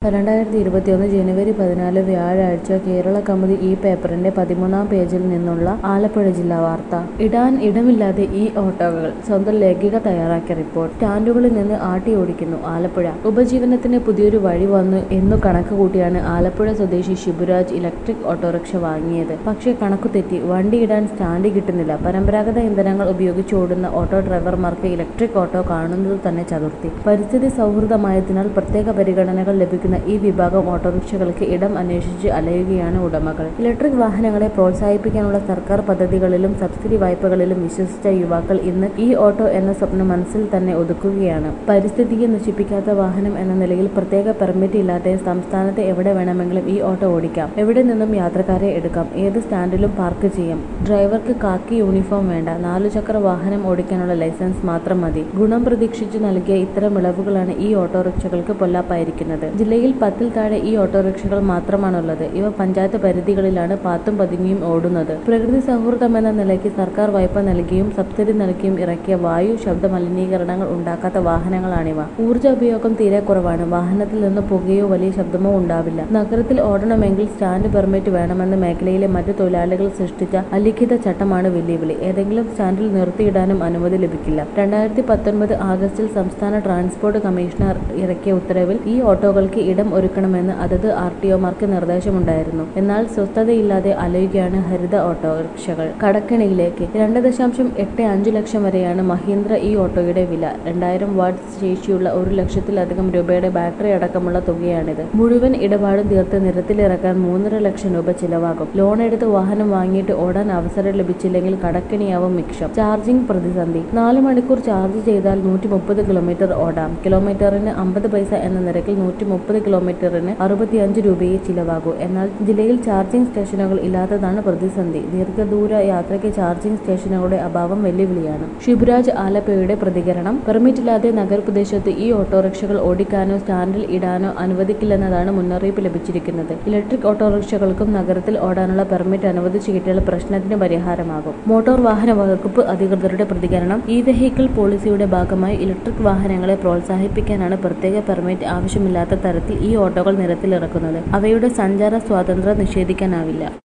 2021 ജനുവരി 14 വ്യാഴാഴ്ച കേരള കൗമുദി ഈ പേപ്പറിന്റെ 13-ാം പേജിൽ നിന്നുള്ള ആലപ്പുഴ ജില്ലാ വാർത്ത. ഇടാൻ ഇടമില്ലാതെ ഈ ഓട്ടോകൾ. സ്വന്തം ലേഖിക തയ്യാറാക്കിയ റിപ്പോർട്ട്. സ്റ്റാൻഡുകളിൽ നിന്ന് ആട്ടിയോടിക്കുന്നു ആലപ്പുഴ. ഉപജീവനത്തിന് പുതിയൊരു വഴി വന്നു എന്നു കണക്ക് കൂട്ടിയാണ് ആലപ്പുഴ സ്വദേശി ഷിബുരാജ് ഇലക്ട്രിക് ഓട്ടോറിക്ഷ വാങ്ങിയത്. പക്ഷേ കണക്കുതെറ്റി. വണ്ടി ഇടാൻ സ്റ്റാൻഡ് കിട്ടുന്നില്ല. പരമ്പരാഗത ഇന്ധനങ്ങൾ ഉപയോഗിച്ച് ഓടുന്ന ഓട്ടോ ഡ്രൈവർമാർക്ക് ഇലക്ട്രിക് ഓട്ടോ കാണുന്നത് തന്നെ ചതുർത്ഥി. പരിസ്ഥിതി സൗഹൃദമായതിനാൽ പ്രത്യേക പരിഗണനകൾ ലഭിക്കുന്ന ഈ വിഭാഗം ഓട്ടോറിക്ഷകൾക്ക് ഇടം അന്വേഷിച്ച് അലയുകയാണ് ഉടമകൾ. ഇലക്ട്രിക് വാഹനങ്ങളെ പ്രോത്സാഹിപ്പിക്കാനുള്ള സർക്കാർ പദ്ധതികളിലും സബ്സിഡി വായ്പകളിലും വിശ്വസിച്ച യുവാക്കൾ ഇന്ന് ഈ ഓട്ടോ എന്ന സ്വപ്നം മനസ്സിൽ തന്നെ ഒതുക്കുകയാണ്. പരിസ്ഥിതിയെ നശിപ്പിക്കാത്ത വാഹനം എന്ന നിലയിൽ പ്രത്യേക പെർമിറ്റ് ഇല്ലാതെ സംസ്ഥാനത്ത് എവിടെ വേണമെങ്കിലും ഈ ഓട്ടോ ഓടിക്കാം. എവിടെ നിന്നും യാത്രക്കാരെ എടുക്കാം. ഏത് സ്റ്റാൻഡിലും പാർക്ക് ചെയ്യാം. ഡ്രൈവർക്ക് കാക്കി യൂണിഫോം വേണ്ട. 4 ചക്ര വാഹനം ഓടിക്കാനുള്ള ലൈസൻസ് മാത്രം മതി. ഗുണം പ്രതീക്ഷിച്ചു നൽകിയ ഇത്തരം ഇളവുകളാണ് ഈ ഓട്ടോറിക്ഷകൾക്ക് പൊല്ലാപ്പായിരിക്കുന്നത്. ജില്ലയിൽ 10-ൽ താഴെ ഈ ഓട്ടോറിക്ഷകൾ മാത്രമാണുള്ളത്. ഇവ പഞ്ചായത്ത് പരിധികളിലാണ് പാത്തും പതുങ്ങിയും ഓടുന്നത്. പ്രകൃതി സൗഹൃദമെന്ന നിലയ്ക്ക് സർക്കാർ വായ്പ നൽകിയും സബ്സിഡി നൽകിയും ഇറക്കിയ വായു ശബ്ദ മലിനീകരണങ്ങൾ ഉണ്ടാക്കാത്ത വാഹനങ്ങളാണിവ. ഊർജ്ജ ഉപയോഗം തീരെ കുറവാണ്. വാഹനത്തിൽ നിന്ന് പുകയോ വലിയ ശബ്ദമോ ഉണ്ടാവില്ല. നഗരത്തിൽ ഓടണമെങ്കിൽ സ്റ്റാൻഡ് പെർമിറ്റ് വേണമെന്ന് മേഖലയിലെ മറ്റു തൊഴിലാളികൾ സൃഷ്ടിച്ച അലിഖിത ചട്ടമാണ് വെല്ലുവിളി. ഏതെങ്കിലും സ്റ്റാൻഡിൽ നിർത്തിയിടാനും അനുമതി ലഭിക്കില്ല. 2019 ആഗസ്റ്റിൽ സംസ്ഥാന ട്രാൻസ്പോർട്ട് കമ്മീഷണർ ഇറക്കിയ ഉത്തരവിൽ ഈ ഓട്ടോകൾക്ക് ഇടം ഒരുക്കണമെന്ന് അതത് RTOമാർക്ക് നിർദ്ദേശമുണ്ടായിരുന്നു. എന്നാൽ സ്വസ്ഥതയില്ലാതെ അലയുകയാണ് ഹരിത ഓട്ടോറിക്ഷകൾ. കടക്കെണിയിലേക്ക്. 2.85 ലക്ഷം വരെയാണ് മഹീന്ദ്ര ഈ ഓട്ടോയുടെ വില. 2000 വാട്ട്സ് ശേഷിയുള്ള 1 ലക്ഷത്തിലധികം രൂപയുടെ ബാറ്ററി അടക്കമുള്ള തുകയാണിത്. മുഴുവൻ ഇടപാടും തീർത്ത് നിരത്തിലിറക്കാൻ 3.5 ലക്ഷം രൂപ ചിലവാകും. ലോൺ എടുത്ത് വാഹനം വാങ്ങിയിട്ട് ഓടാൻ അവസരം ലഭിച്ചില്ലെങ്കിൽ കടക്കെണിയാവും മിച്ചം. ചാർജിംഗ് പ്രതിസന്ധി. 4 മണിക്കൂർ ചാർജ് ചെയ്താൽ 130 കിലോമീറ്റർ ഓടാം. കിലോമീറ്ററിന് 50 പൈസ എന്ന നിരക്കിൽ 130 കിലോമീറ്ററിന് 65 രൂപയെ ചിലവാകൂ. എന്നാൽ ജില്ലയിൽ ചാർജിംഗ് സ്റ്റേഷനുകൾ ഇല്ലാത്തതാണ് പ്രതിസന്ധി. ദീർഘദൂര യാത്രയ്ക്ക് ചാർജിംഗ് സ്റ്റേഷനുകളുടെ അഭാവം വെല്ലുവിളിയാണ്. ഷിബുരാജ് ആലപ്പുഴയുടെ പ്രതികരണം. പെർമിറ്റില്ലാതെ നഗരപ്രദേശത്ത് ഈ ഓട്ടോറിക്ഷകൾ ഓടിക്കാനോ സ്റ്റാൻഡിൽ ഇടാനോ അനുവദിക്കില്ലെന്നതാണ് മുന്നറിയിപ്പ് ലഭിച്ചിരിക്കുന്നത്. ഇലക്ട്രിക് ഓട്ടോറിക്ഷകൾക്കും നഗരത്തിൽ ഓടാനുള്ള പെർമിറ്റ് അനുവദിച്ചു കിട്ടിയാൽ പ്രശ്നത്തിന് പരിഹാരമാകും. മോട്ടോർ വാഹന വകുപ്പ് അധികൃതരുടെ പ്രതികരണം. ഇ വെഹിക്കിൾ പോളിസിയുടെ ഭാഗമായി ഇലക്ട്രിക് വാഹനങ്ങളെ പ്രോത്സാഹിപ്പിക്കാനാണ് പ്രത്യേക പെർമിറ്റ് ആവശ്യമില്ലാത്ത തരത്തിൽ ഈ ഓട്ടോകൾ നിരത്തിലിറക്കുന്നത്. അവയുടെ സഞ്ചാര സ്വാതന്ത്ര്യം നിഷേധിക്കാനാവില്ല.